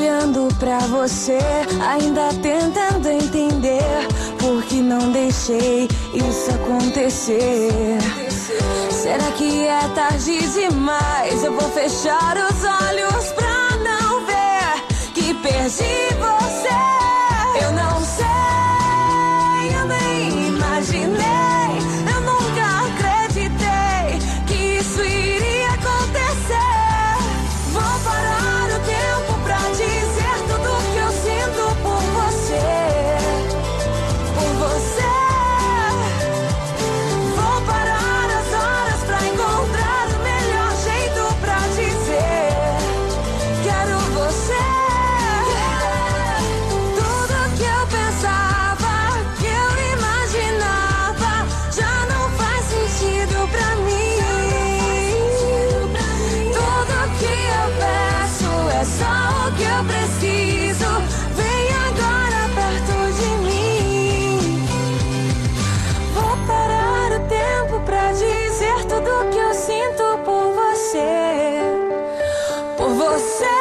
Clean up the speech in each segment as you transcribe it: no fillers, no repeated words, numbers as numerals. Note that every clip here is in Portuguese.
olhando pra você, ainda tentando entender por que não deixei isso acontecer. Será que é tarde demais? Eu vou fechar os olhos pra não ver que perdi você. Eu não sei, eu nem imaginei, eu nunca acreditei que isso iria acontecer. Vou parar o tempo pra dizer tudo que eu sinto por você. Por você. Vou parar as horas pra encontrar o melhor jeito pra dizer: quero você. Tudo que eu pensava, que eu imaginava, já não faz sentido pra mim. Tudo que eu peço é só o que eu preciso. Vem agora perto de mim. Vou parar o tempo pra dizer tudo que eu sinto por você. Por você.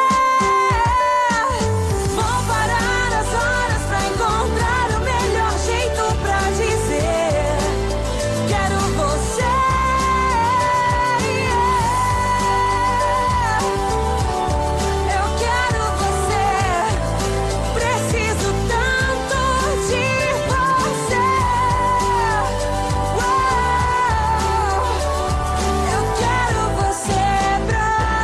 Vou parar as horas pra encontrar o melhor jeito pra dizer: quero você. Eu quero você. Preciso tanto de você. Eu quero você pra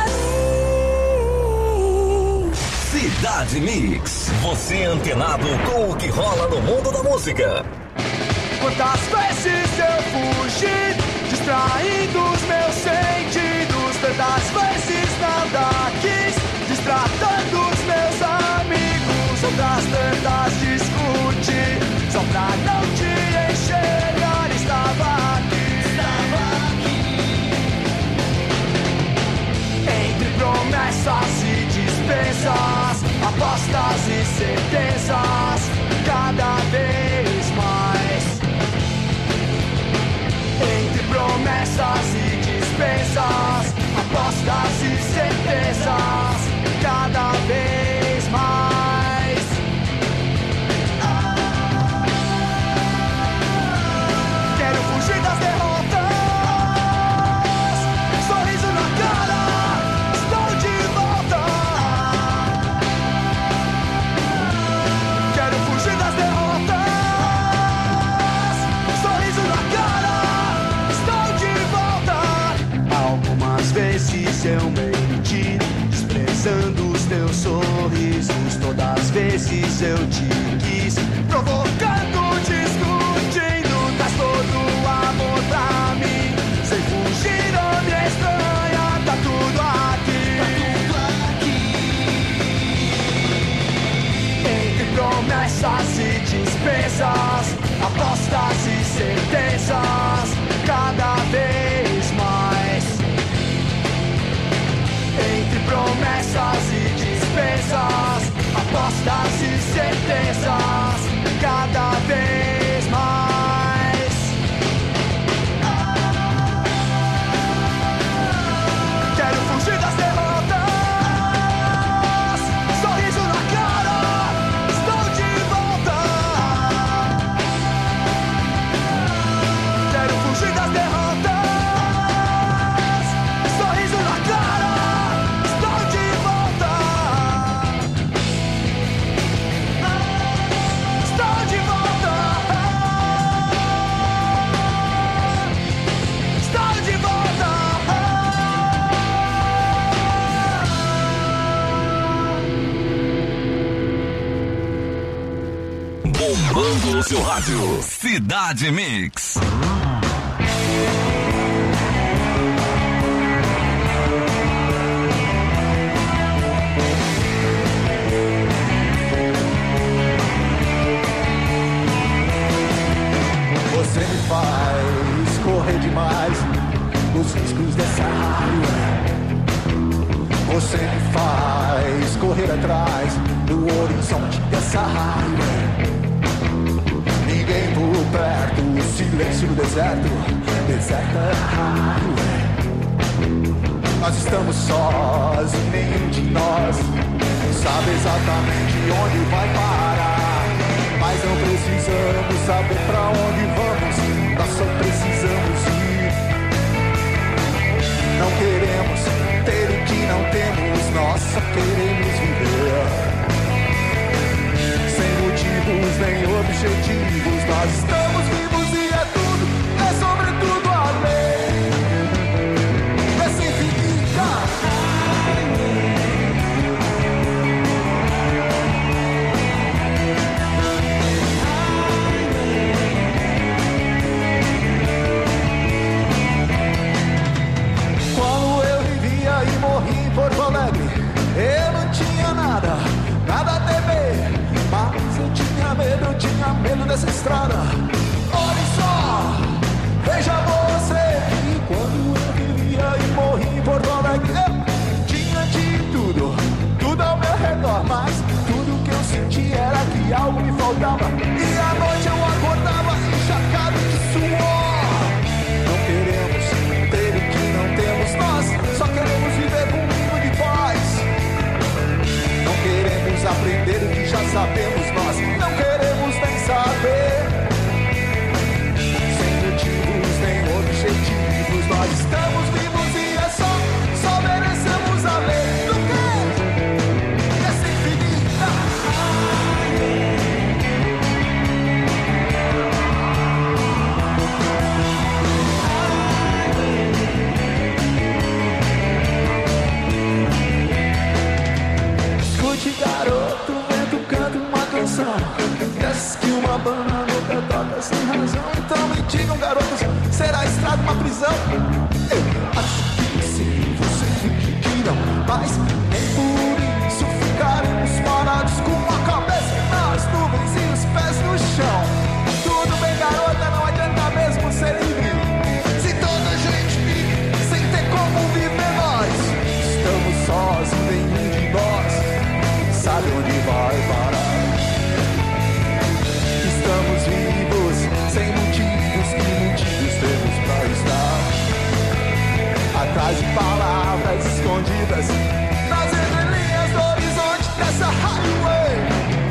mim. Cidade Mix. Você antenado com o que rola no mundo da música. Quantas vezes eu fugi, distraindo os meus sentidos. Tantas vezes nada quis, distratando os meus amigos. Outras tantas discuti, só pra não te enxergar. Estava aqui. Entre promessas e dispensas, apostas e certezas, cada vez mais. Entre promessas e dispensas, apostas e certezas, cada vez mais. Quero fugir das derrotas, sorriso na cara, estou de volta. Quero fugir das derrotas, sorriso na cara, estou de volta. Algumas vezes eu menti, desprezando os teus sorrisos. Todas as vezes eu te quis, provocando, discutindo. Traz todo o amor pra mim, sem fugir ou me estranha. Tá tudo aqui. Entre promessas e dispensas, apostas e certezas, cada vez mais. Entre promessas e dispensas, apostas e certezas, cada vez mais. Quero fugir das derrotas, sorriso na cara, estou de volta. Quero fugir das derrotas, sorriso na cara, estou de volta. Estou de volta. Estou de volta. Bombando o seu rádio. Cidade Mix. Você me faz correr demais os riscos dessa raiva. Você me faz correr atrás do horizonte dessa raiva. Ninguém por perto, o silêncio no deserto, deserto é raro. Nós estamos sós e nenhum de nós sabe exatamente onde vai parar. Mas não precisamos saber pra onde vamos, nós só precisamos ir. Não queremos ter o que não temos, nós só queremos viver. Sem motivos nem objetivos, nós estamos vivos e é tudo, é sobretudo a lei. É sem finita. Quando eu vivia e morri em Porto Alegre, eu não tinha nada a temer. Mas eu tinha medo dessa estrada. Olha só, veja você. E quando eu vivia e morri em Porto Alegre, eu tinha de tudo ao meu redor. Mas tudo que eu senti era que algo me faltava. E à noite eu acordava encharcado de suor. Não queremos ter o que não temos, nós só queremos viver com um mínimo de paz. Não queremos aprender o que já sabemos, nós não queremos nem saber. Sem motivos nem objetivos, nós estamos vivos e é só merecemos a lei. Do que? Essa infinita. Escute, garoto, vento canta uma canção. Diz que uma banda nunca toca sem razão. Então me digam, garotos, será a estrada uma prisão? Eu acho que sim, você finge que não, mas nem por isso ficaremos parados com a cabeça nas nuvens e os pés no chão. Tudo bem, garota, não adianta mesmo ser livre. Se toda a gente vive sem ter como viver, nós estamos sós e nenhum de nós sabe onde vai parar. Estamos vivos, sem motivos, que motivos temos pra estar atrás de palavras escondidas nas entrelinhas do horizonte dessa highway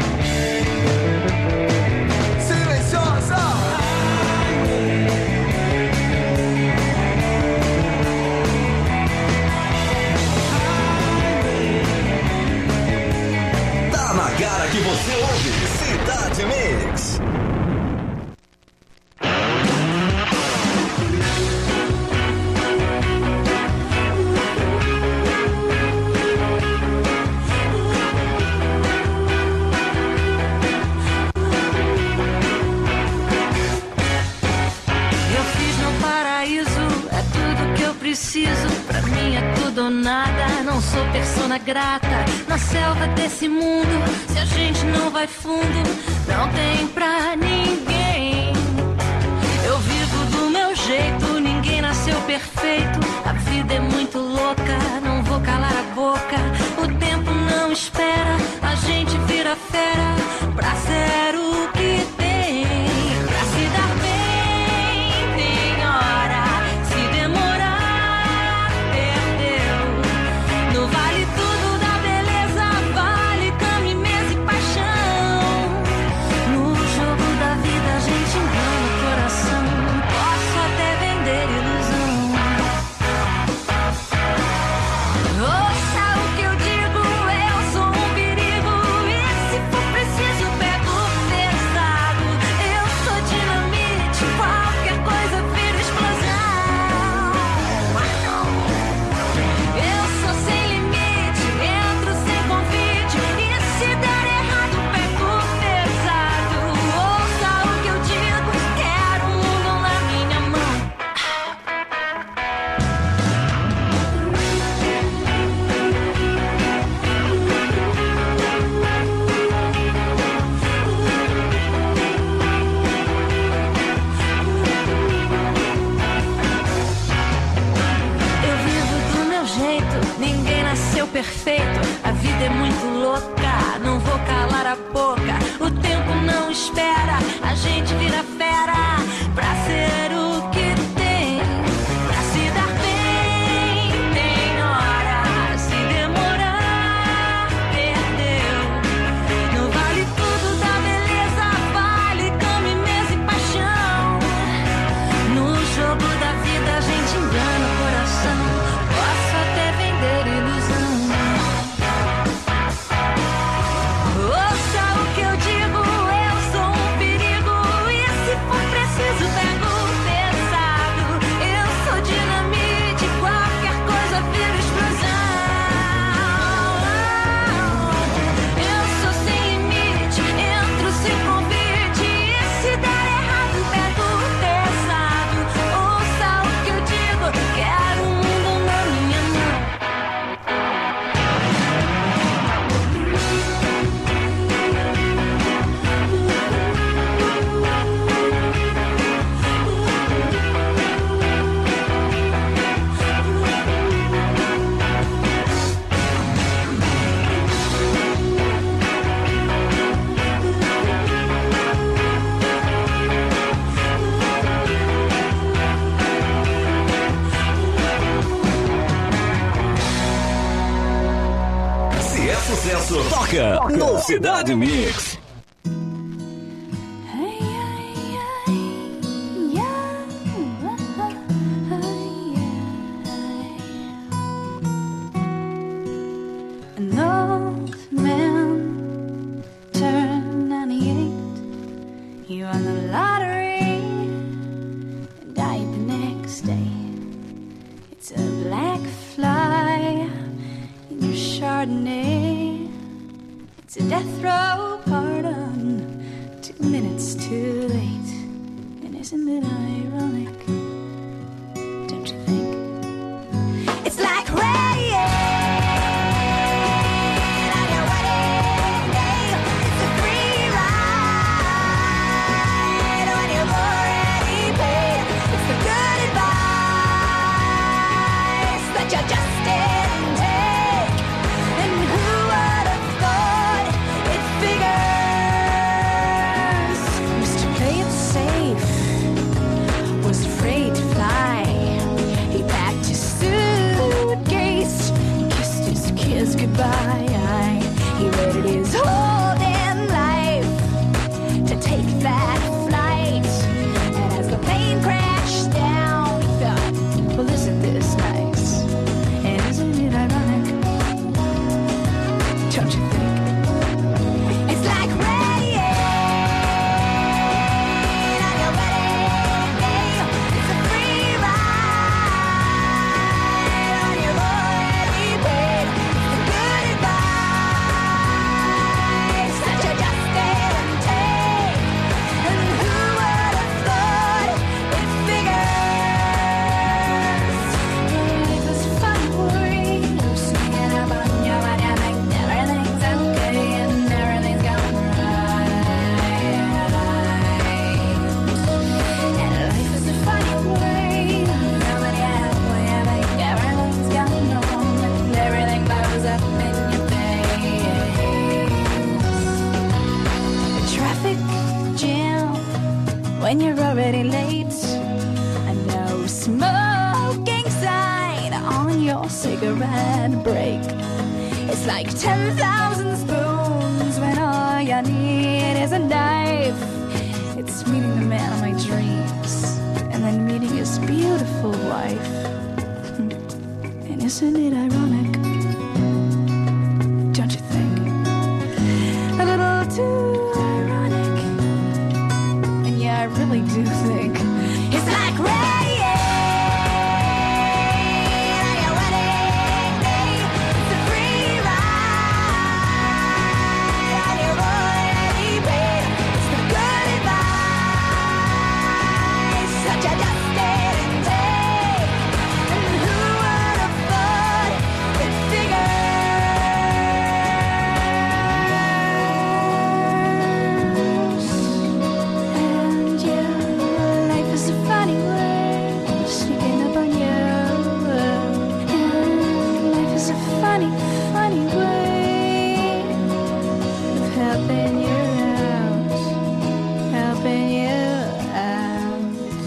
silenciosa. Tá na cara que você ouve Cidade Mix. Eu fiz meu paraíso, é tudo que eu preciso. Pra mim é tudo ou nada, não sou persona grata. Na selva desse mundo, se a gente não vai fundo, não tem pra ninguém. Eu vivo do meu jeito, ninguém nasceu perfeito. A vida é muito louca, não vou calar a boca. O tempo não espera, a gente vira fera pra ser o que tem. Pra se dar bem, tem hora. Se demorar, perdeu. No vale tudo da beleza, vale cama e mesa e paixão. No jogo da vida a gente engana o coração. Posso até vender ilusão. Ouça o que eu digo, eu sou um perigo. E se for preciso pego pesado. Eu sou dinamite, qualquer coisa vira explosão. Eu sou sem limite, entro sem convite. E se der errado pego pesado. Ouça o que eu digo, quero um mundo na minha mão. Eu vivo do meu jeito, ninguém nasceu perfeito. A vida é muito louca, não vou calar a boca. O tempo não espera, a gente vira fera pra ser o que tem. Pra se dar bem, tem hora. Se demorar, perdeu. sucesso toca no Cidade Mix. An old man turned 98. He won the lottery and died the next day. It's a black fly in your Chardonnay. It's a death row pardon, 2 minutes too late. And isn't it ironic? Don't you think? It's like rain on your wedding day. It's a free ride when you've already paid. It's the good advice that you just didn't take. And who would have thought it figures? Used to play it safe, was afraid to fly. He packed his suitcase and kissed his kids goodbye. He waited his whole damn life to take that flight. And as the plane crashed down, he thought, well, isn't this nice? And isn't it ironic? Don't you think? It's like rain on your wedding day. It's a free ride when you've already paid. It's the good advice that you just didn't take. And who would have thought it figures? Life is fun for you, singing about you when you think everything's okay and everything's going right. And life is a funny way, nobody has when you think everything's going wrong and everything blows up in your face. A traffic jam when you're already late. A no smoking sign on your cigarette break. It's like 10,000 spoons when all you need is a knife. It's meeting the man of my dreams and then meeting his beautiful wife. And isn't it ironic? Don't you think? A little too ironic. And yeah, I really do think it's like rain on your wedding day. It's a free ride when you've already paid. It's the good advice that you just didn't take. And who would have thought it figures? And yeah, life is a funny way of sneaking up on you. And life is a funny, funny way of helping you out. Helping you out.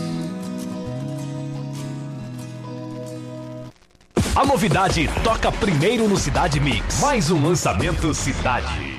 A novidade toca primeiro no Cidade Mix. Mais um lançamento Cidade.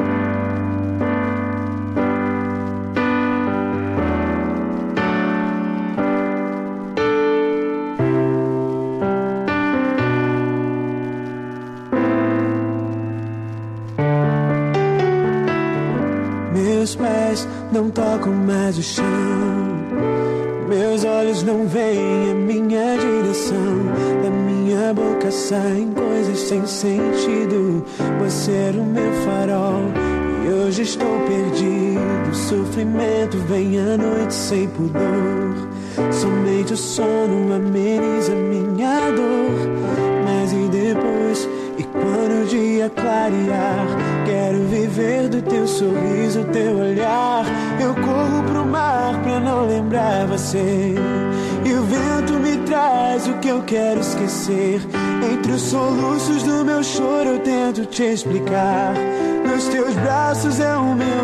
Meus pés não tocam mais o chão, meus olhos não veem a minha direção. Da minha boca saem coisas sem sentido. Você era o meu farol e hoje estou perdido. O sofrimento vem à noite sem pudor. Somente o sono ameniza minha dor. Mas e depois? E quando o dia clarear, quero viver do teu sorriso, teu olhar. Eu corro pro mar pra não lembrar você. E o vento me traz o que eu quero esquecer. Entre os soluços do meu choro eu tento te explicar. Nos teus braços é o meu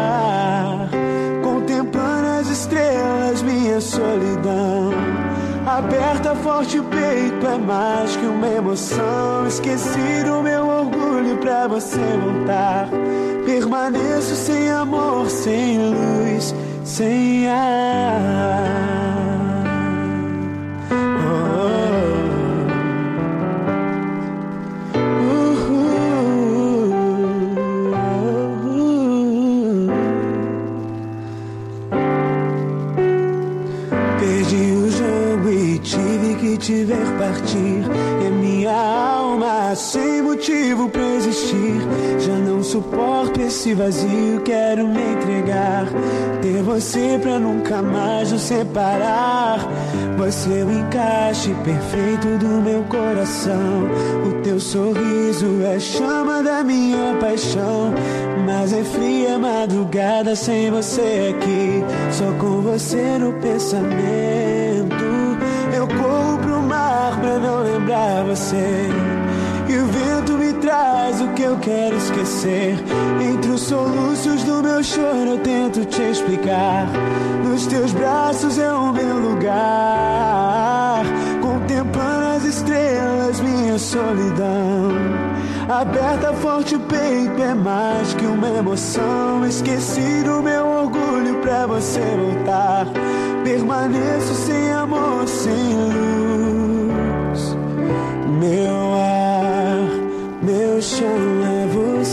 lugar, contemplando as estrelas, minha solidão. Aperta forte o peito, é mais que uma emoção. Esqueci do meu orgulho pra você voltar. Permaneço sem amor, sem luz, sem ar. Te ver partir, é minha alma sem motivo pra existir. Já não suporto esse vazio, quero me entregar. Ter você pra nunca mais nos separar. Você é o encaixe perfeito do meu coração. O teu sorriso é a chama da minha paixão. Mas é fria madrugada sem você aqui. Só com você no pensamento. Eu corro pro mar pra não lembrar você. E o vento me traz o que eu quero esquecer. Entre os soluços do meu choro eu tento te explicar. Nos teus braços é o meu lugar. Contemplando as estrelas, minha solidão. Aperta forte o peito, é mais que uma emoção. Esqueci do meu orgulho pra você voltar. Permaneço sem amor, sem luz. Meu ar, meu chão é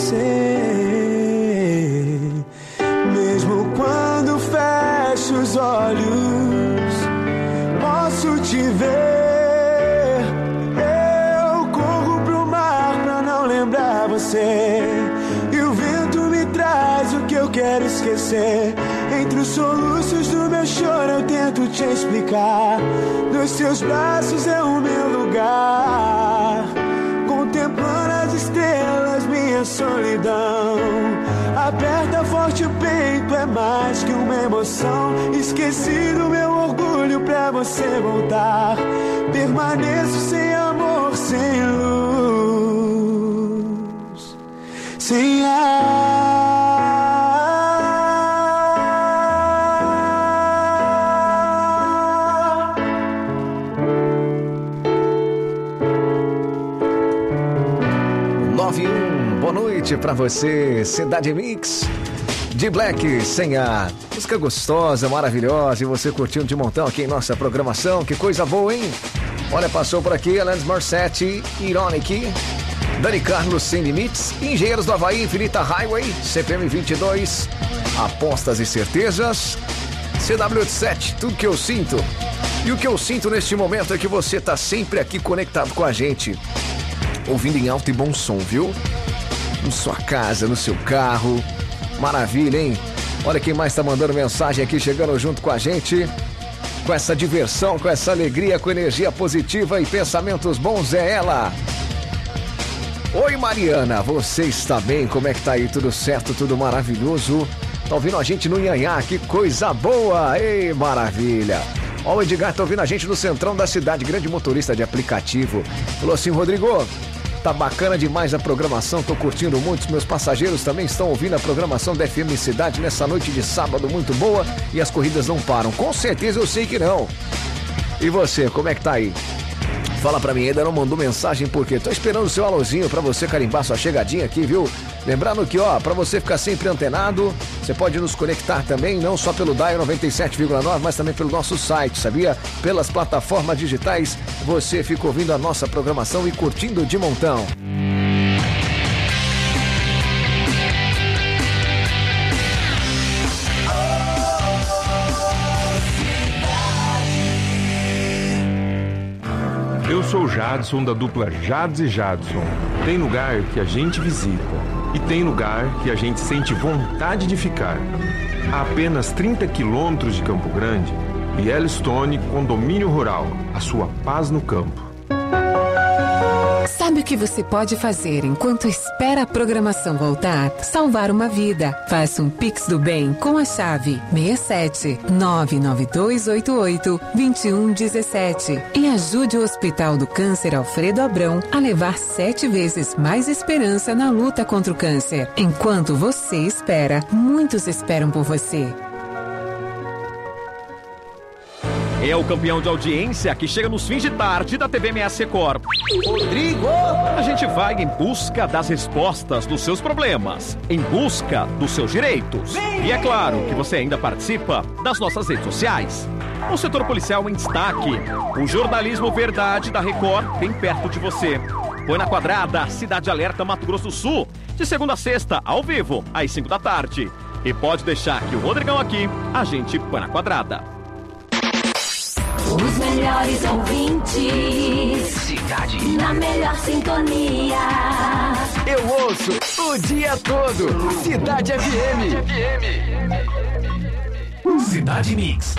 você. Mesmo quando fecho os olhos, posso te ver. Eu corro pro mar pra não lembrar você. E o vento me traz o que eu quero esquecer. Entre os soluços do meu choro eu tento te explicar. Nos teus braços é o meu lugar. Contemplando as estrelas, minha solidão. Aperta forte o peito, é mais que uma emoção. Esqueci do meu orgulho pra você voltar. Permaneço sem amor, sem luz, sem ar. Boa noite pra você, Cidade Mix de Black, sem a música gostosa, maravilhosa, e você curtindo de montão aqui em nossa programação. Que coisa boa, hein? Olha, passou por aqui Alanis Morissette, Ironic, Dani Carlos, Sem Limites, Engenheiros do Havaí, Infinita Highway, CPM 22, Apostas e Certezas, CW7, Tudo Que Eu Sinto. E o que eu sinto neste momento é que você tá sempre aqui conectado com a gente, ouvindo em alto e bom som, viu? Na sua casa, no seu carro. Maravilha, hein? Olha quem mais tá mandando mensagem aqui, chegando junto com a gente. Com essa diversão, com essa alegria, com energia positiva e pensamentos bons, é ela. Oi, Mariana, você está bem? Como é que tá aí? Tudo certo? Tudo maravilhoso? Tá ouvindo a gente no Nhanhá? Que coisa boa! Ei, maravilha! Ó, o Edgar tá ouvindo a gente no centrão da cidade, grande motorista de aplicativo. Falou assim, Rodrigo, tá bacana demais a programação, tô curtindo muito, os meus passageiros também estão ouvindo a programação da FM Cidade nessa noite de sábado muito boa e as corridas não param. Com certeza eu sei que não. E você, como é que tá aí? Fala pra mim, ainda não mandou mensagem porque tô esperando o seu alôzinho pra você carimbar sua chegadinha aqui, viu? Lembrando que, ó, pra você ficar sempre antenado, você pode nos conectar também, não só pelo Dial 97,9, mas também pelo nosso site, sabia? Pelas plataformas digitais, você fica ouvindo a nossa programação e curtindo de montão. Eu sou o Jadson, da dupla Jads e Jadson. Tem lugar que a gente visita e tem lugar que a gente sente vontade de ficar. A apenas 30 quilômetros de Campo Grande, Yellowstone Condomínio Rural, a sua paz no campo. Sabe o que você pode fazer enquanto espera a programação voltar? Salvar uma vida. Faça um Pix do Bem com a chave 67-99288-2117 e ajude o Hospital do Câncer Alfredo Abrão a levar 7 vezes mais esperança na luta contra o câncer. Enquanto você espera, muitos esperam por você. É o campeão de audiência que chega nos fins de tarde da TV MS Record. Rodrigo! A gente vai em busca das respostas dos seus problemas, em busca dos seus direitos. E é claro que você ainda participa das nossas redes sociais. O setor policial em destaque. O jornalismo verdade da Record bem perto de você. Põe na Quadrada, Cidade Alerta, Mato Grosso do Sul. De segunda a sexta, ao vivo, às 5 da tarde. E pode deixar que o Rodrigão aqui, a gente põe na Quadrada. Os melhores ouvintes. Cidade. Na melhor sintonia. Eu ouço o dia todo. Cidade FM. Cidade Mix.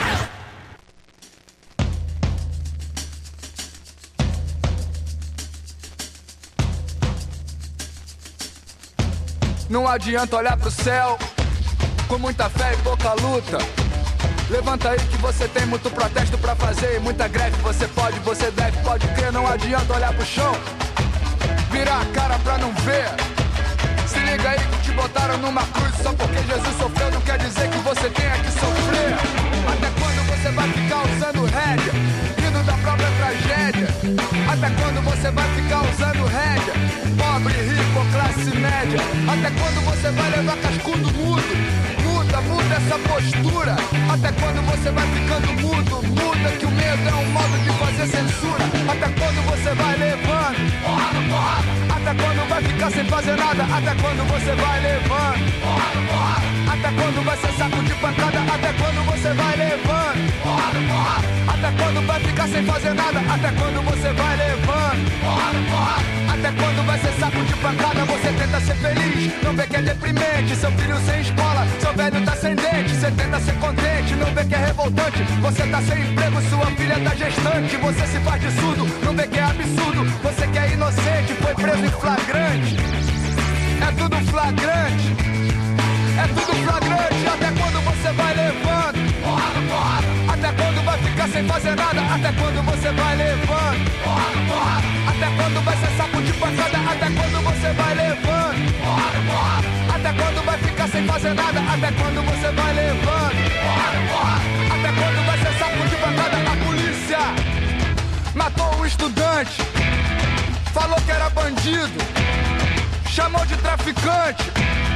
Não adianta olhar pro céu com muita fé e pouca luta. Levanta aí que você tem muito protesto pra fazer e muita greve. Você pode, você deve, pode crer. Não adianta olhar pro chão, virar a cara pra não ver. Se liga aí que te botaram numa cruz. Só porque Jesus sofreu não quer dizer que você tenha que sofrer. Até quando você vai ficar usando rédea, rindo da própria tragédia? Até quando você vai ficar usando rédea? Pobre, rico ou classe média? Até quando você vai levar cascudo mudo? Muda essa postura. Até quando você vai ficando mudo? Muda que o medo é um modo de fazer censura. Até quando você vai levando? Até quando vai ficar sem fazer nada? Até quando você vai levando? Até quando vai ser saco de pancada? Até quando você vai levando? Até quando vai ficar sem fazer nada? Até quando você vai levando? Até quando vai ser saco de pancada? Você tenta ser feliz, não vê que é deprimente. Seu filho sem escola, seu velho tá sem dente. Você tenta ser contente, não vê que é revoltante. Você tá sem emprego, sua filha tá gestante. Você se faz de surdo, não vê que é absurdo. Você que é inocente, foi preso em flagrante. É tudo flagrante. É tudo flagrante. Até quando você vai levando? Até quando vai ficar sem fazer nada? Até quando você vai levando? Até quando vai ser saco de pancada? Até quando você vai levando? Até quando vai ficar sem fazer nada? Até quando você vai levando? Até quando vai ser saco de pancada? A polícia matou um estudante, falou que era bandido, chamou de traficante.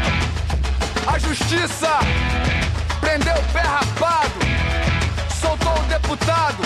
A justiça prendeu o pé rapado, soltou o deputado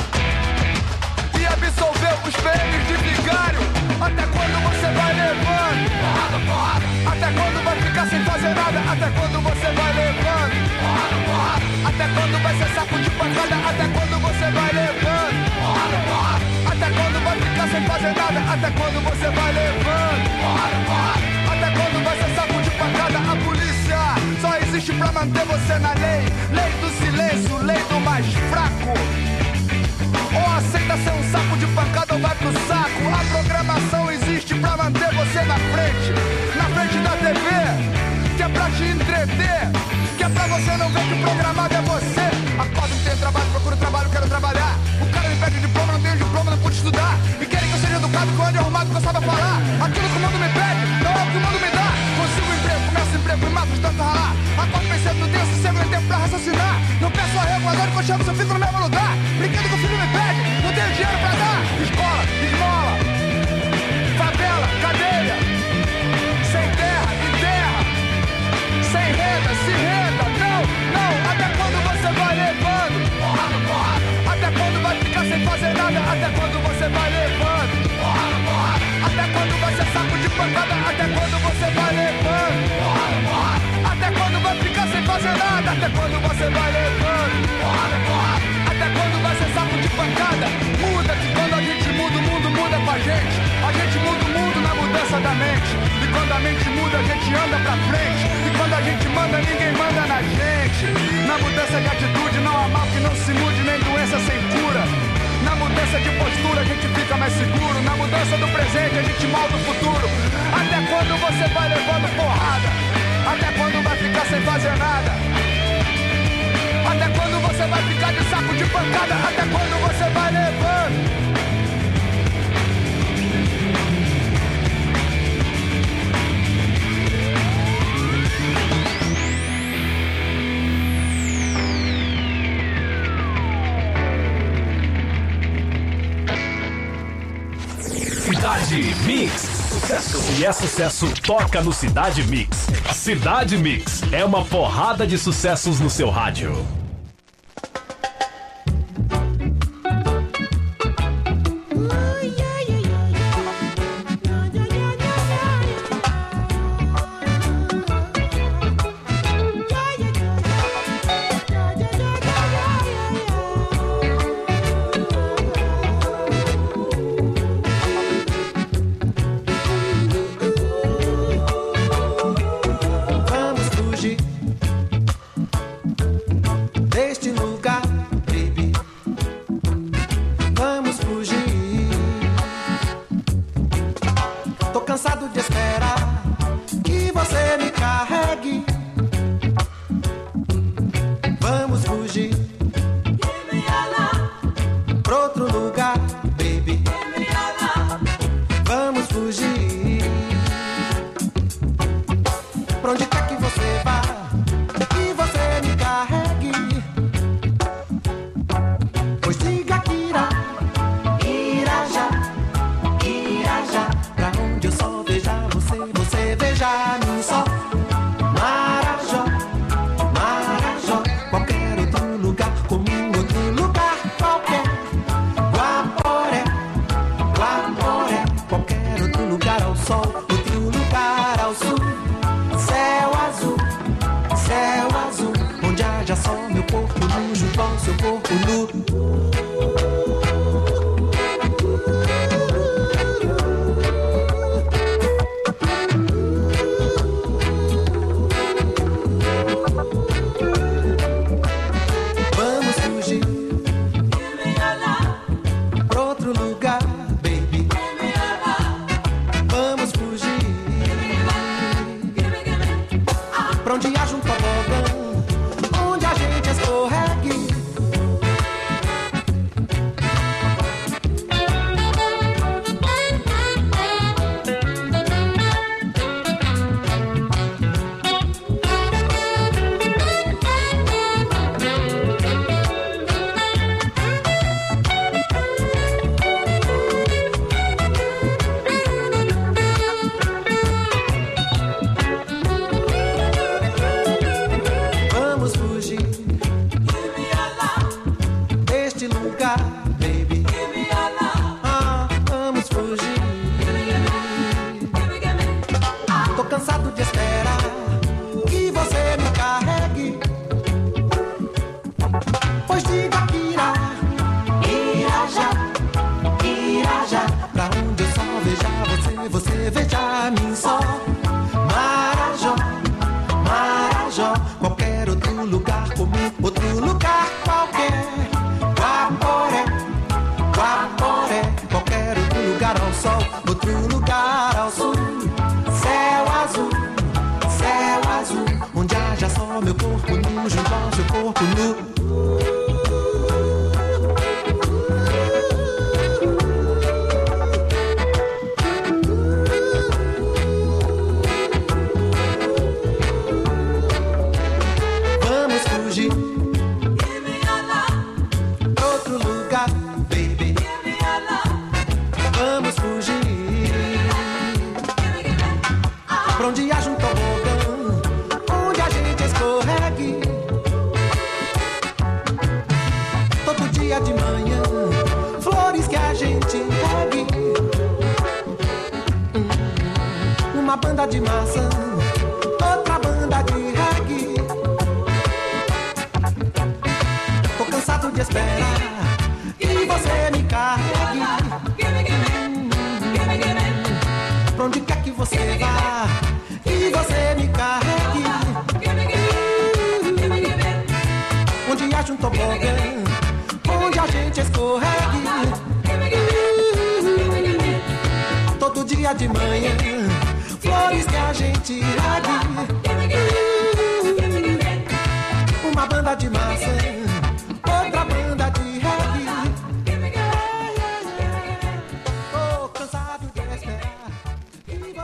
e absolveu os PMs de vigário. Até quando você vai levando? Até quando vai ficar sem fazer nada? Até quando você vai levando? Até quando vai ser saco de pancada? Até quando você vai levando? Até quando vai ficar sem fazer nada? Até quando você vai levando? Até quando vai ser saco de pancada? A polícia só existe pra manter você na lei. Lei do silêncio, lei do mais fraco. Ou aceita ser um saco de pancada ou vai pro saco. A programação existe pra manter você na frente da TV, que é pra te entreter, que é pra você não ver que o programado é você. Acordo que tem trabalho, procuro trabalho, quero trabalhar. O cara me pede diploma, não tenho diploma, não pude estudar. E querem que eu seja educado, que eu ande arrumado, que eu saiba falar. Aquilo que o mundo me pede, não é o que o mundo me dá. Consigo um emprego, começo emprego, me mato de tanto ralar. Acordo pensando, não tenho sossego, nem tempo pra raciocinar. Não peço arrego, agora que eu chamo, seu fico no mesmo lugar. Brinquedo que o filho me pede, não tenho dinheiro pra dar. Escola, esmola, favela, cadeia. Sem terra, em terra. Sem renda, se renda. Não, até quando você vai levando? Até quando vai ficar sem fazer nada? Até quando você vai levando? Até quando vai ser saco de pancada? Até quando você vai levando? Até quando vai ficar sem fazer nada? Até quando você vai levando? Até quando vai ser saco de pancada? Muda que quando a gente muda, o mundo muda com a gente. A gente muda o mundo na mudança da mente. E quando a mente muda, a gente anda pra frente. E quando a gente manda, ninguém manda na gente. Na mudança de atitude não há mal que não se mude, nem doença sem cura. Na mudança de postura a gente fica mais seguro. Na mudança do presente a gente molda o futuro. Até quando você vai levando porrada? Até quando vai ficar sem fazer nada? Até quando você vai ficar de saco de pancada? Até quando você vai levando? Mix. Se é sucesso, toca no Cidade Mix. Cidade Mix é uma porrada de sucessos no seu rádio.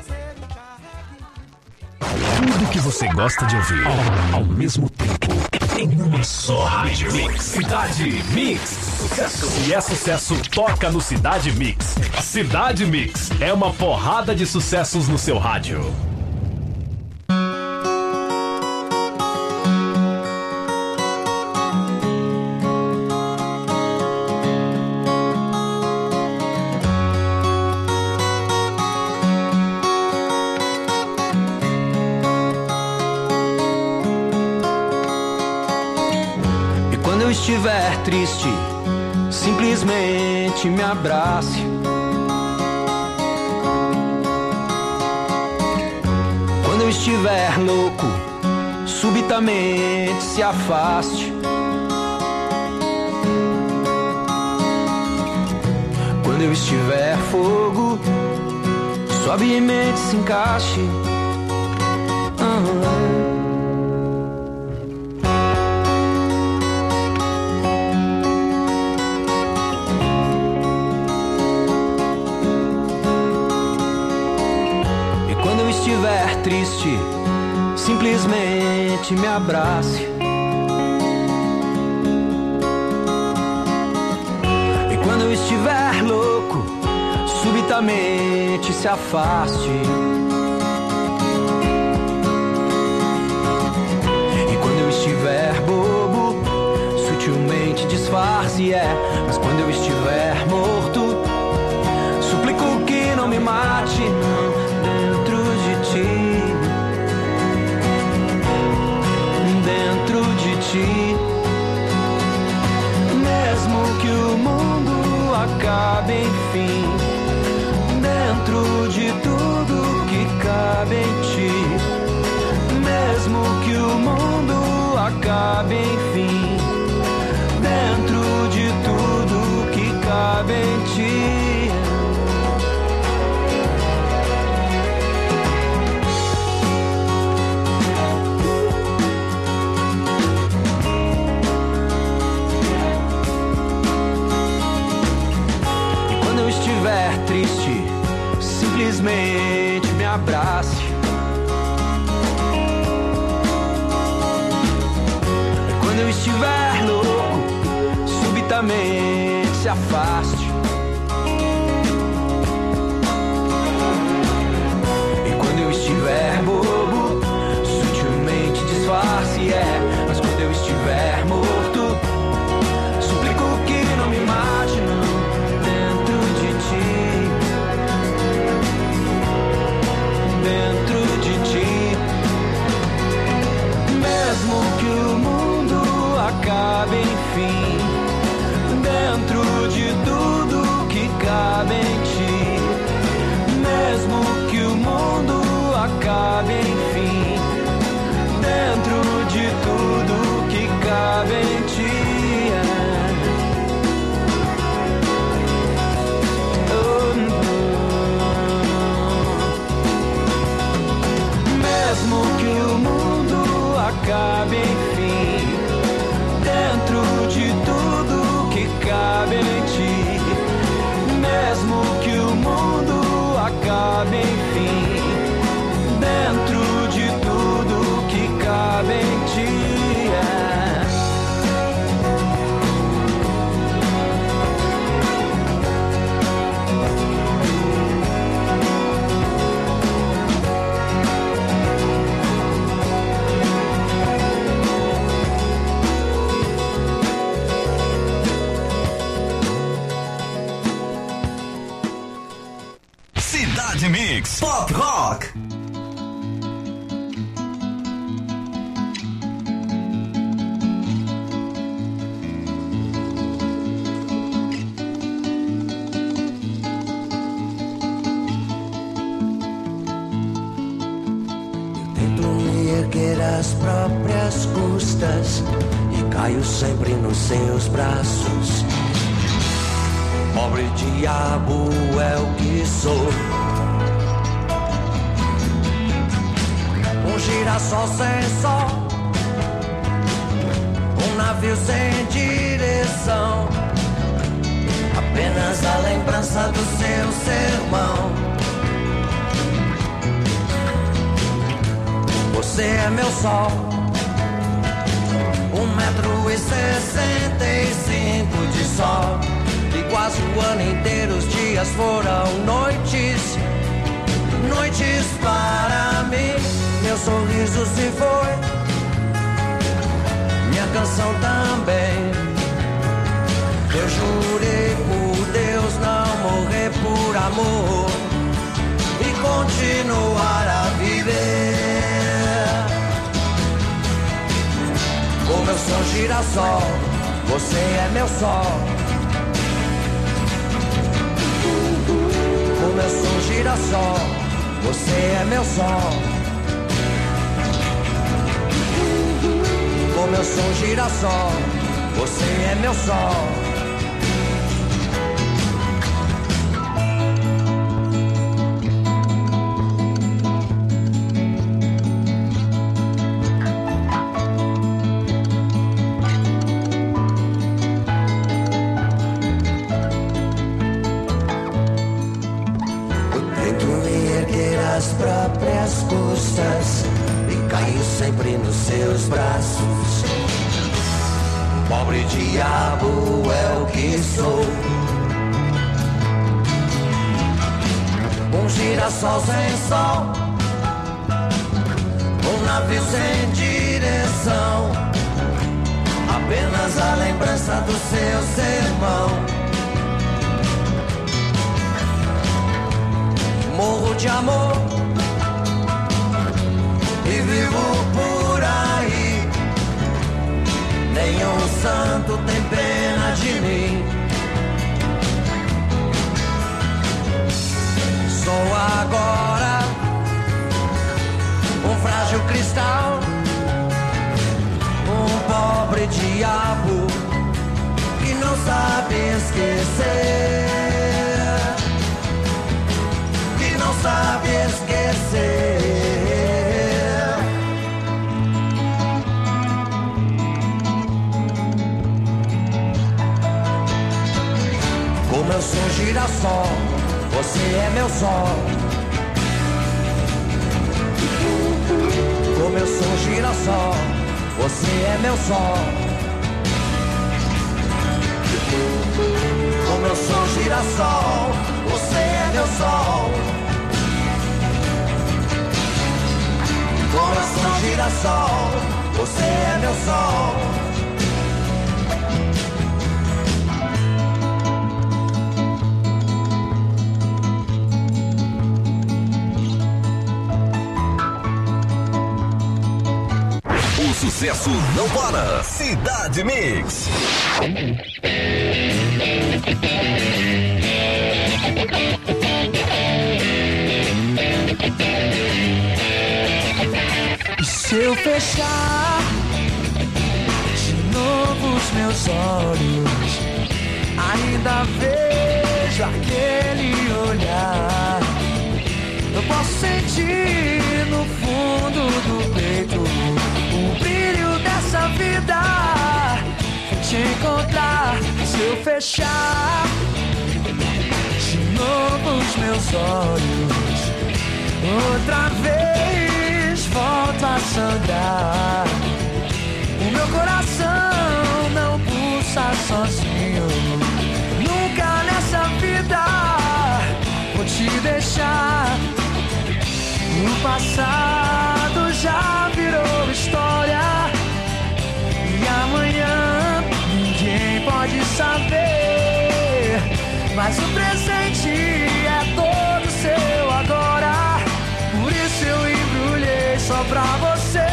Tudo que você gosta de ouvir ao mesmo tempo. em uma só rádio. Mix. Cidade Mix. Sucesso. Se é sucesso, toca no Cidade Mix. Cidade Mix é uma porrada de sucessos no seu rádio. Estiver triste, simplesmente me abrace. Quando eu estiver louco, subitamente se afaste. Quando eu estiver fogo, suavemente se encaixe. Triste, simplesmente me abrace. E quando eu estiver louco, subitamente se afaste. E quando eu estiver bobo, sutilmente disfarce, mas quando eu estiver morto, suplico que não me mate, não, dentro de ti. Mesmo que o mundo acabe, enfim, dentro de tudo que cabe em ti. Mesmo que o mundo acabe, enfim, dentro de tudo que cabe em ti. Triste, simplesmente me abrace. Quando eu estiver louco, subitamente se afaste. E quando eu estiver bobo, sutilmente disfarce, mas quando eu estiver morto, suplico que não me mate, não. Dentro de ti, mesmo que o mundo acabe, enfim, dentro de tudo que cabe em ti. Mesmo que o mundo acabe, enfim, dentro de tudo que cabe em ti. Mesmo que o mundo acabe, enfim, dentro de tudo que cabe em ti. Mesmo que o mundo acabe, enfim, dentro de tudo que cabe em ti. Mix Pop Rock. Eu tento me erguer às próprias custas e caio sempre nos seus braços. Pobre diabo é o que sou. Um girassol sem sol, um navio sem direção, apenas a lembrança do seu sermão. Você é meu sol, 1,65 m de sol. E quase o ano inteiro os dias foram noites, noites para mim. Meu sorriso se foi, minha canção também. Eu jurei por Deus não morrer por amor e continuar a viver. Como eu sou girassol, você é meu sol. Como eu sou girassol, você é meu sol. Como eu sou girassol, você é meu sol. Próprias custas e caio sempre nos seus braços. Pobre diabo é o que sou, um girassol sem sol, um navio sem direção, apenas a lembrança do seu sermão. Morro de amor e vivo por aí. Nenhum santo tem pena de mim. Sou agora um frágil cristal, um pobre diabo que não sabe esquecer. Não sabe esquecer. Como eu sou girassol, você é meu sol. Como eu sou girassol, você é meu sol. Como eu sou girassol, você é meu sol. Como eu sou girassol, você é meu sol. O sucesso não para. Cidade Mix. Se eu fechar de novo os meus olhos, ainda vejo aquele olhar. Eu posso sentir no fundo do peito o brilho dessa vida. Vou te encontrar se eu fechar de novo os meus olhos. Outra vez volto a sangrar. O meu coração não pulsa sozinho. Nunca nessa vida vou te deixar. O passado já virou história e amanhã ninguém pode saber. Mas o presente é todo seu agora. Por isso eu embrulhei só pra você.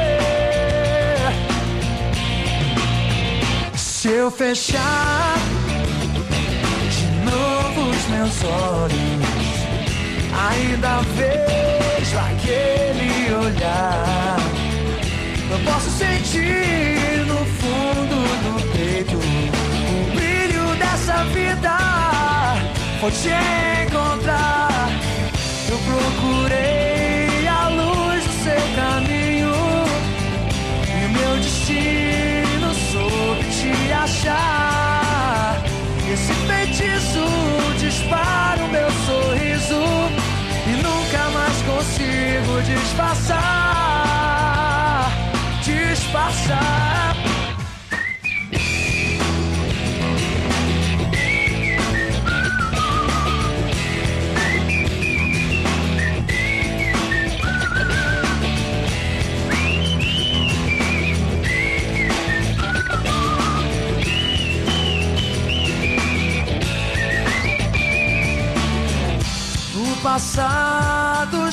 Se eu fechar de novo os meus olhos, ainda vejo aquele olhar. Eu posso sentir no fundo do peito o brilho dessa vida. Vou te encontrar. Eu procurei a luz do seu caminho e o meu destino soube te achar. Esse feitiço dispara o meu sorriso e nunca mais consigo disfarçar. Disfarçar.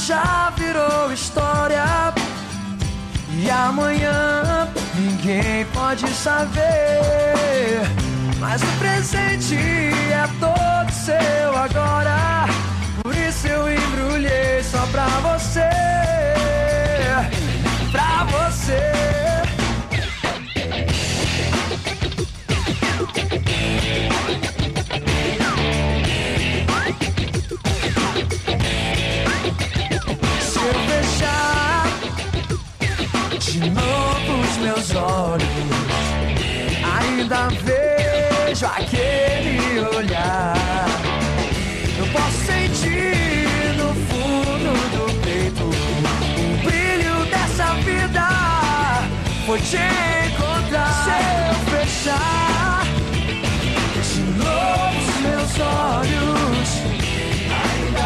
já virou história. E amanhã ninguém pode saber. Mas o presente é todo seu agora. Por isso eu embrulhei só pra você. Pra você. Se eu fechar de novo os meus olhos, ainda vejo aquele olhar. Eu posso sentir no fundo do peito o brilho dessa vida. Vou te encontrar. Se eu fechar de novo os meus olhos, ainda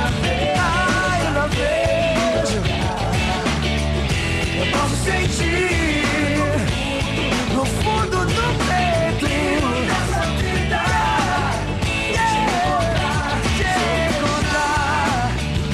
vejo. Eu posso sentir no fundo do peito dessa vida. Te encontrar.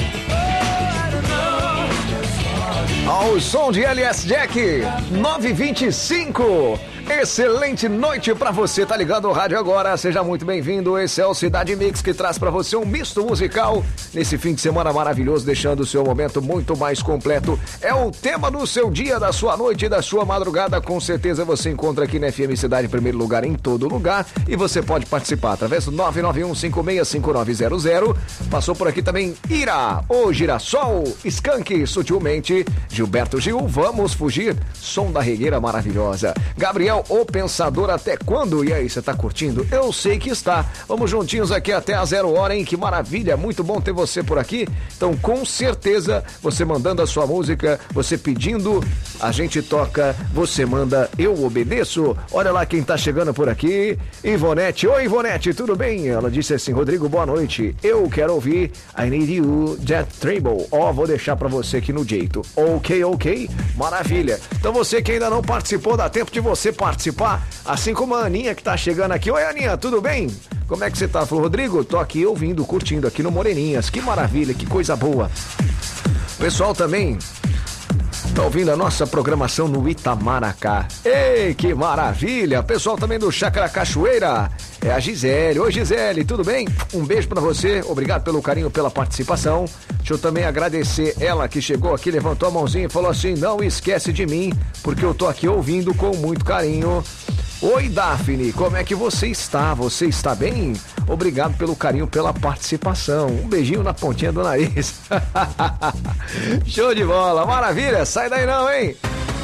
Ao som de LS Jack, 9h25. Excelente noite pra você, tá ligado ao rádio agora, seja muito bem-vindo. Esse é o Cidade Mix, que traz pra você um misto musical nesse fim de semana maravilhoso, deixando o seu momento muito mais completo. É o tema do seu dia, da sua noite e da sua madrugada. Com certeza você encontra aqui na FM Cidade em primeiro lugar, em todo lugar, e você pode participar através do 991565900. Passou por aqui também Ira, o Girassol, Skank, Sutilmente, Gilberto Gil, Vamos Fugir, Som da Regueira maravilhosa, Gabriel, o Pensador, Até Quando? E aí, você tá curtindo? Eu sei que está. Vamos juntinhos aqui até a 0 hora, hein? Que maravilha, muito bom ter você por aqui. Então, com certeza, você mandando a sua música, você pedindo, a gente toca, você manda, eu obedeço. Olha lá quem tá chegando por aqui. Ivonete. Oi, Ivonete, tudo bem? Ela disse assim: Rodrigo, boa noite. Eu quero ouvir I Need You, Jet Trable. Vou deixar pra você aqui no jeito. Ok. Maravilha. Então, você que ainda não participou, dá tempo de você participar, assim como a Aninha que tá chegando aqui. Oi, Aninha, tudo bem? Como é que você tá? Falou, Rodrigo, tô aqui ouvindo, curtindo aqui no Moreninhas. Que maravilha, que coisa boa. Pessoal também tá ouvindo a nossa programação no Itamaracá. Ei, que maravilha. Pessoal também do Chácara Cachoeira. É a Gisele. Oi, Gisele, tudo bem? Um beijo pra você. Obrigado pelo carinho, pela participação. Deixa eu também agradecer ela que chegou aqui, levantou a mãozinha e falou assim: não esquece de mim, porque eu tô aqui ouvindo com muito carinho. Oi, Daphne, como é que você está? Você está bem? Obrigado pelo carinho, pela participação. Um beijinho na pontinha do nariz. Show de bola, maravilha. Sai daí não, hein?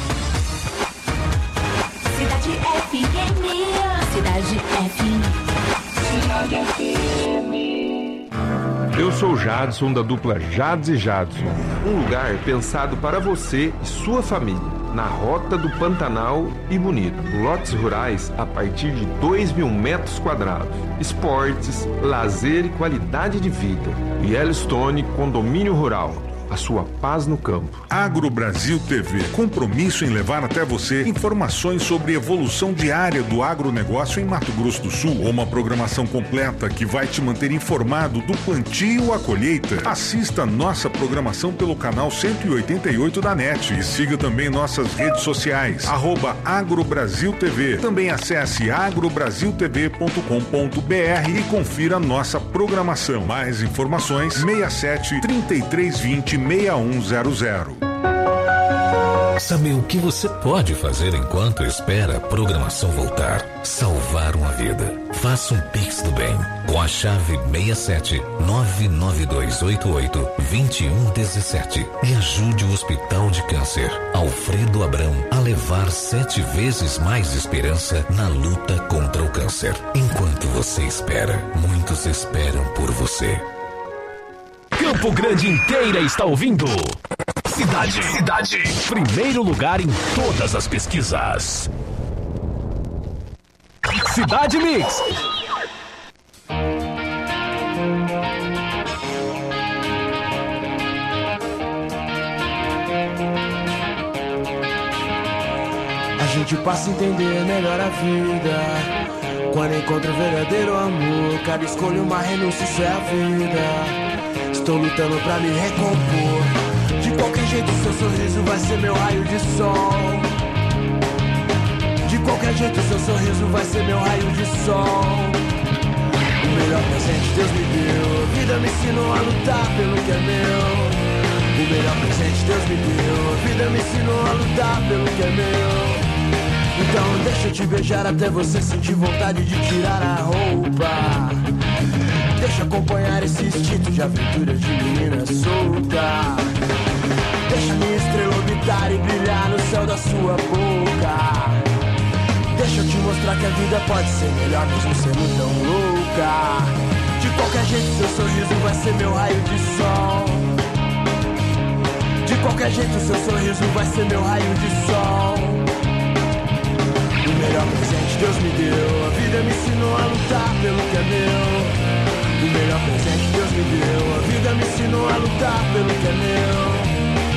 Cidade FM. Cidade FM. Cidade FM. Eu sou o Jadson, da dupla Jades e Jadson. Um lugar pensado para você e sua família, na Rota do Pantanal e Bonito. Lotes rurais a partir de 2.000 metros quadrados. Esportes, lazer e qualidade de vida. Yellowstone Condomínio Rural. A sua paz no campo. Agro Brasil TV. Compromisso em levar até você informações sobre evolução diária do agronegócio em Mato Grosso do Sul. Uma programação completa que vai te manter informado do plantio à colheita. Assista nossa programação pelo canal 188 da NET e siga também nossas redes sociais, @AgroBrasilTV. Também acesse agrobrasiltv.com.br e confira nossa programação. Mais informações 67 3320 6100. Sabe o que você pode fazer enquanto espera a programação voltar? Salvar uma vida. Faça um Pix do Bem com a chave 67-99288-2117 e ajude o Hospital de Câncer Alfredo Abrão a levar 7 vezes mais esperança na luta contra o câncer. Enquanto você espera, muitos esperam por você. Campo Grande inteira está ouvindo. Cidade. Primeiro lugar em todas as pesquisas. Cidade Mix. A gente passa a entender melhor a vida quando encontra o verdadeiro amor. Cada escolha uma renúncia, isso é a vida. Estou lutando pra me recompor. sorriso vai ser meu raio de sol. De qualquer jeito seu sorriso vai ser meu raio de sol. O melhor presente Deus me deu. A vida me ensinou a lutar pelo que é meu. O melhor presente Deus me deu. A vida me ensinou a lutar pelo que é meu. Então deixa eu te beijar até você sentir vontade de tirar a roupa. Deixa eu acompanhar esse instinto de aventura de menina solta. Deixa minha estrela orbitar e brilhar no céu da sua boca. Deixa eu te mostrar que a vida pode ser melhor mesmo sendo tão louca. De qualquer jeito seu sorriso vai ser meu raio de sol. De qualquer jeito seu sorriso vai ser meu raio de sol. O melhor presente Deus me deu. A vida me ensinou a lutar pelo que é meu. O melhor presente Deus me deu. A vida me ensinou a lutar pelo que é meu.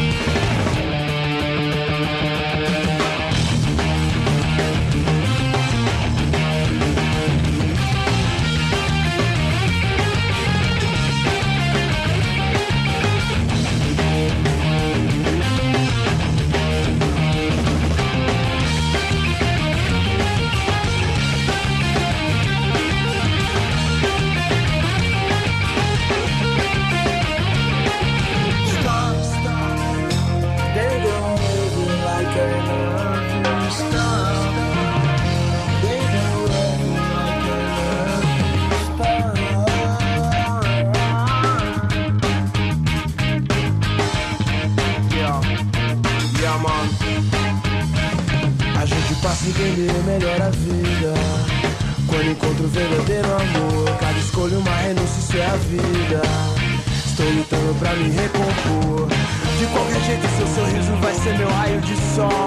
Passa a entender melhor a vida quando encontro o verdadeiro amor. Cada escolha uma renúncia, isso é a vida. Estou lutando pra me recompor. De qualquer jeito seu sorriso vai ser meu raio de sol.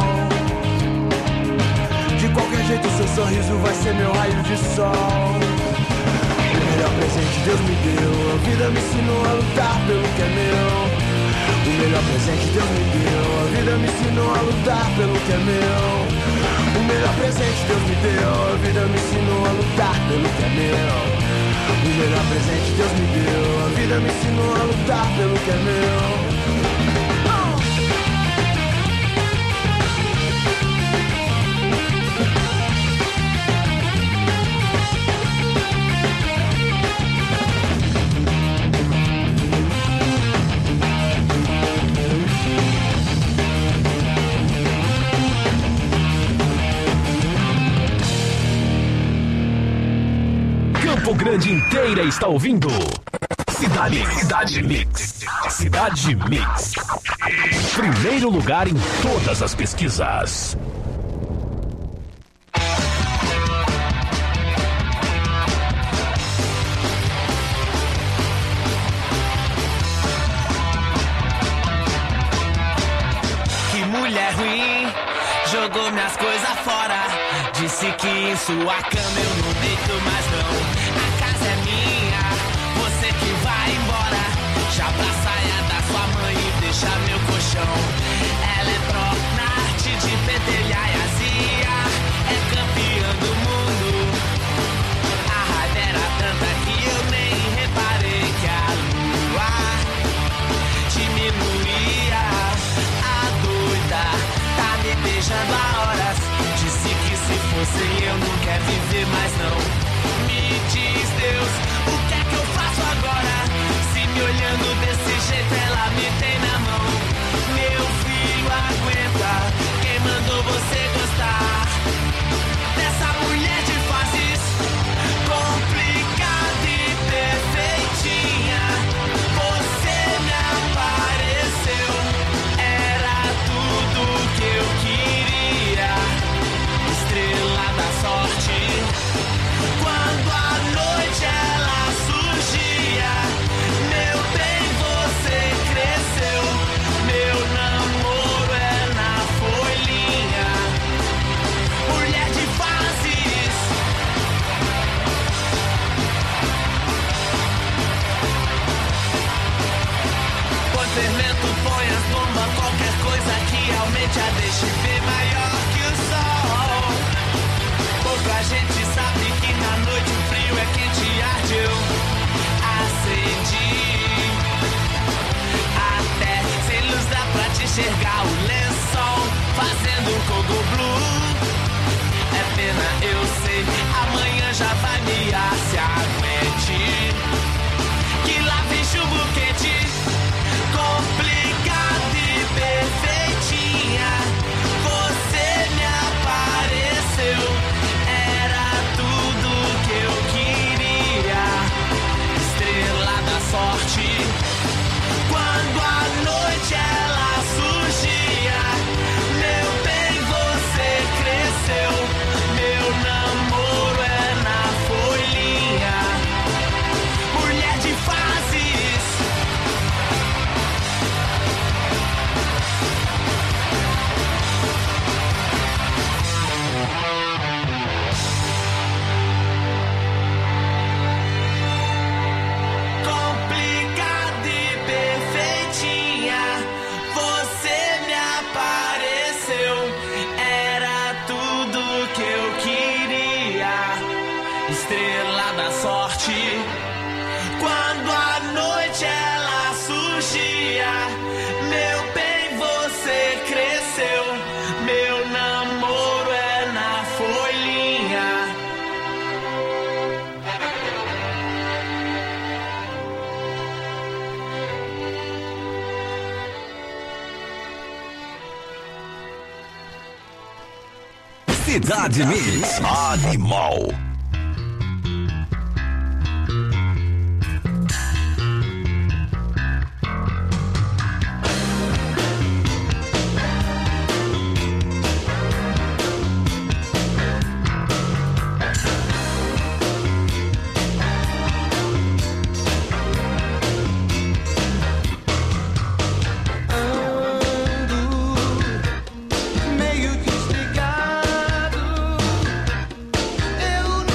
De qualquer jeito seu sorriso vai ser meu raio de sol. O melhor presente Deus me deu. A vida me ensinou a lutar pelo que é meu. O melhor presente Deus me deu. A vida me ensinou a lutar pelo que é meu. O melhor presente Deus me deu. A vida me ensinou a lutar pelo que é meu. O melhor presente Deus me deu. A vida me ensinou a lutar pelo que é meu. Campo Grande inteira está ouvindo Cidade Mix. Cidade Mix. Primeiro lugar em todas as pesquisas. Que mulher ruim, jogou minhas coisas fora. Disse que em sua cama eu não deito mais não. A casa é minha, você que vai embora. Já pra saia da sua mãe e deixa meu colchão. Ela é pró na arte de pentelhar e azia. É campeã do mundo. A raiva era tanta que eu nem reparei que a lua diminuía. A doida tá me beijando há horas. Disse que se fosse eu não quer viver mais não. Me diz Deus, o que é que eu faço agora? Se me olhando desse jeito ela me tem na mão. Meu filho aguenta, quem mandou você gostar dessa mulher de fases complicada e perfeitinha? Você me apareceu, era tudo que eu queria. Estrela da sorte, quando a noite ela surgia. Meu bem, você cresceu, meu namoro é na folhinha. Mulher de fases, põe fermento, põe as bombas, qualquer coisa que aumente a deixe bem maior que o sol. Pouca gente sabe que na noite o frio é quente e arde. Eu acendi, até sem luz dá pra te enxergar. amanhã já vai me se aguente. Que lá vem chumbo quente, complicada e perfeitinha. Você me apareceu, era tudo que eu queria. Estrela da sorte, quando a noite ela surgia. Meu bem, você cresceu, meu namoro é na folhinha. Mulher de fases, complicada e perfeitinha. Você me apareceu, era tudo que eu queria. Estrela da sorte, quando a noite ela surgia. Meu bem, você cresceu, meu namoro é na folhinha. Cidade Mix Animal. Meio desligado, eu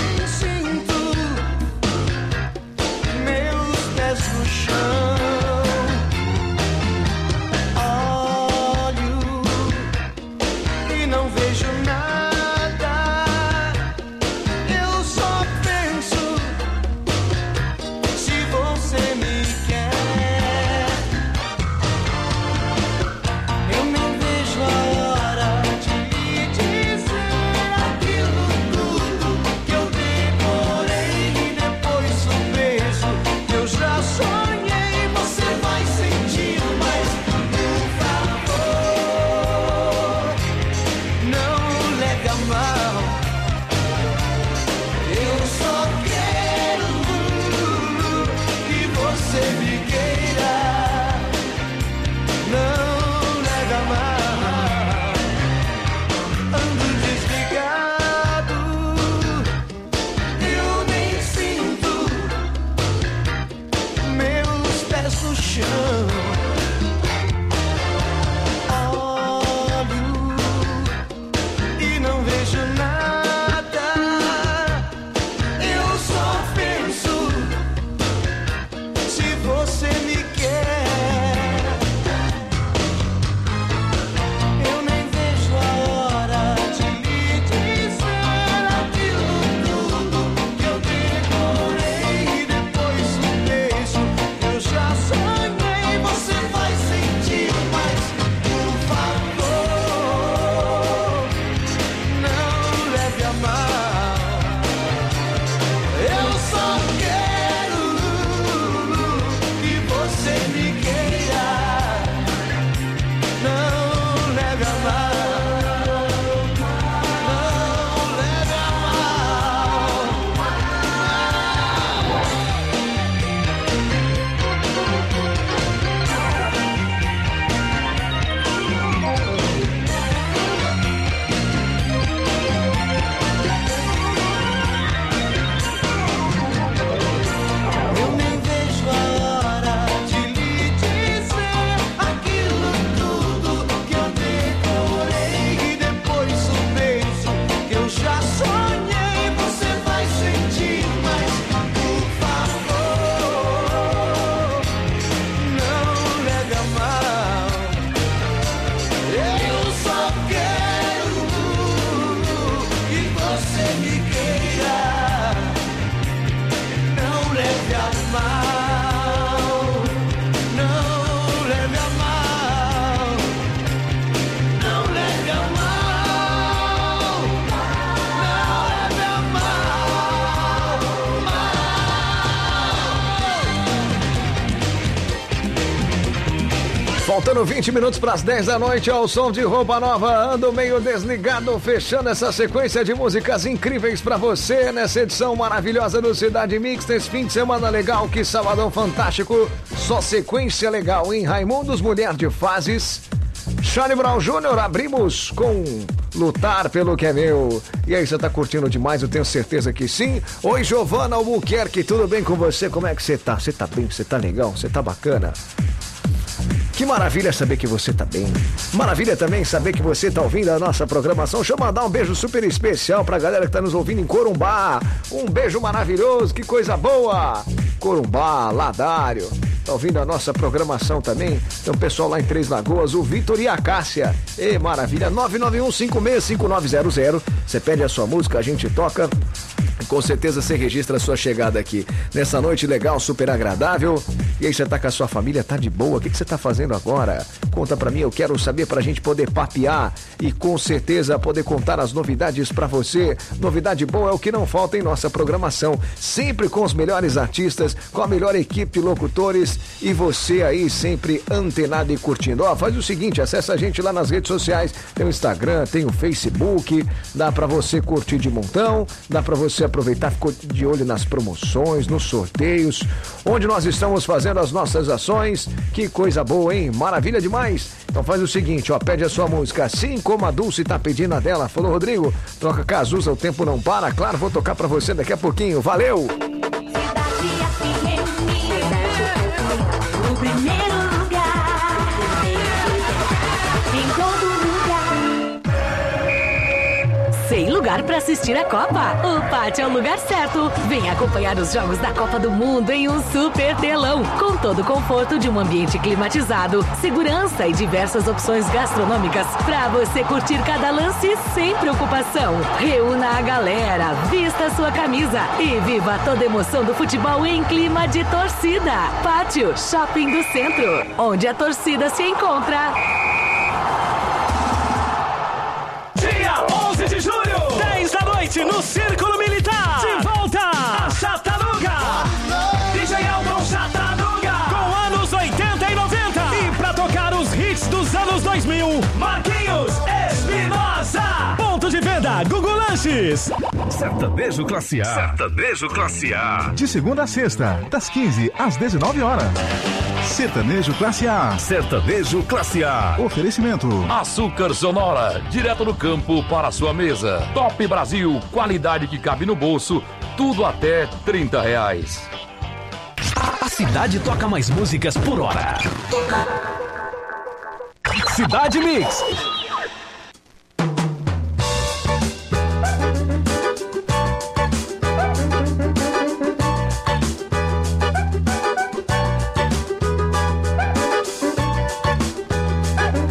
Faltando 20 minutos para as 10 da noite, ao som de Roupa Nova, ando meio desligado, fechando essa sequência de músicas incríveis para você nessa edição maravilhosa do Cidade Mix, nesse fim de semana legal, que sabadão fantástico, só sequência legal, hein? Raimundos, Mulher de Fases, Charlie Brown Jr., abrimos com Lutar Pelo Que É Meu. E aí, você tá curtindo demais? Eu tenho certeza que sim. Oi, Giovana Albuquerque, tudo bem com você? Como é que você tá? Você tá bem? Você tá legal? Você tá bacana? Que maravilha saber que você tá bem. Maravilha também saber que você tá ouvindo a nossa programação. Deixa eu mandar um beijo super especial pra galera que tá nos ouvindo em Corumbá. Um beijo maravilhoso, que coisa boa. Corumbá, Ladário, tá ouvindo a nossa programação também. Tem um pessoal lá em Três Lagoas, o Vitor e a Cássia. E maravilha, 991565900. Você pede a sua música, a gente toca. Com certeza você registra a sua chegada aqui nessa noite legal, super agradável. E aí, você tá com a sua família, tá de boa? O que você tá fazendo agora? Conta pra mim, eu quero saber, pra gente poder papear e com certeza poder contar as novidades pra você. Novidade boa é o que não falta em nossa programação, sempre com os melhores artistas, com a melhor equipe de locutores e você aí sempre antenado e curtindo. Ó, faz o seguinte, acessa a gente lá nas redes sociais, tem o Instagram, tem o Facebook, dá pra você curtir de montão, dá pra você aproveitar, ficou de olho nas promoções, nos sorteios, onde nós estamos fazendo as nossas ações. Que coisa boa, hein? Maravilha demais. Então faz o seguinte, ó, pede a sua música, assim como a Dulce tá pedindo a dela. Falou, Rodrigo, troca Cazuza, o tempo não para. Claro, vou tocar pra você daqui a pouquinho. Valeu! O primeiro lugar, em todo lugar. Sem lugar para assistir a Copa? O Pátio é o lugar certo. Vem acompanhar os jogos da Copa do Mundo em um super telão, com todo o conforto de um ambiente climatizado, segurança e diversas opções gastronômicas para você curtir cada lance sem preocupação. Reúna a galera, vista a sua camisa e viva toda a emoção do futebol em clima de torcida. Pátio Shopping do Centro, onde a torcida se encontra. Dia 11 de julho, 10 da noite, no Círculo Militar. De volta a Chatanuga. DJ Elton Chatanuga. Com anos 80 e 90. E pra tocar os hits dos anos 2000, Marquinhos Espinosa. Ponto de venda, Google Lanches. Sertanejo Classe A. Sertanejo Classe A. De segunda a sexta, das 15 às 19 horas. Sertanejo Classe A. Sertanejo Classe A. Oferecimento: Açúcar Sonora, direto do campo para a sua mesa. Top Brasil, qualidade que cabe no bolso, tudo até R$30. A cidade toca mais músicas por hora. Cidade Mix.